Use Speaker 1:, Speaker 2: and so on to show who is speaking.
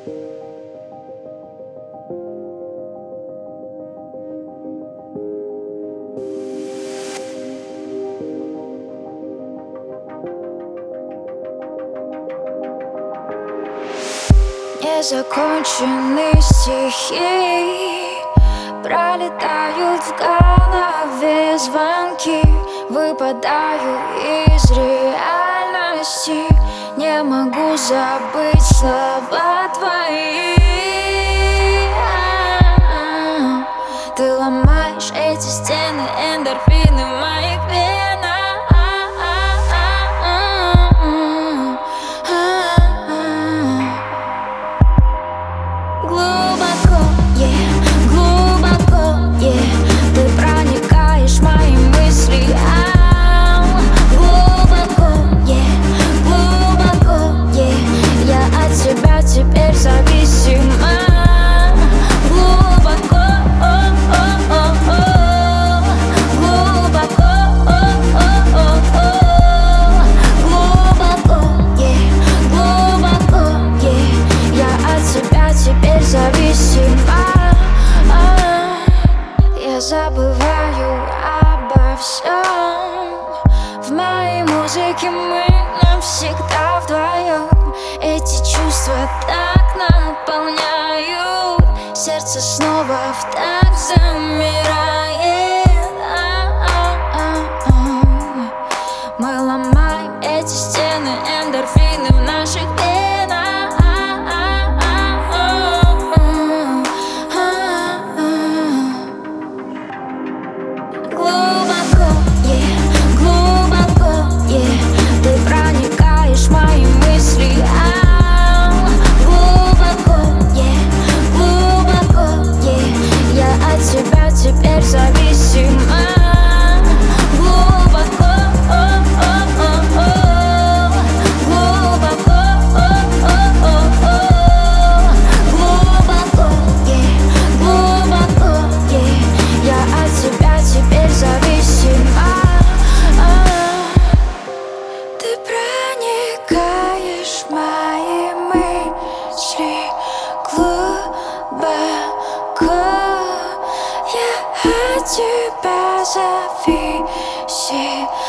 Speaker 1: Незаконченные стихи пролетают в голове звонки. Выпадаю из реальности, не могу забыть слова твои. Ты ломаешь эти стены, эндорфины в моих венах. Глубоко, ты проникаешь в мои мысли. Глубоко, я от тебя теперь зависима. Глубоко, я от тебя теперь зависима. Я забываю обо всем. В моей музыке мы навсегда вдвоем. Эти чувства так наполняют. Сердце снова в такт замирает. Мы ломаем эти стены, эндорфины в наших венах. Глубоко, ты проникаешь в мои мысли. Глубоко, я от тебя теперь зависима. Глубоко, я от тебя теперь зависима. Ты проникаешь в мои мысли глубоко. Я от тебя зависима.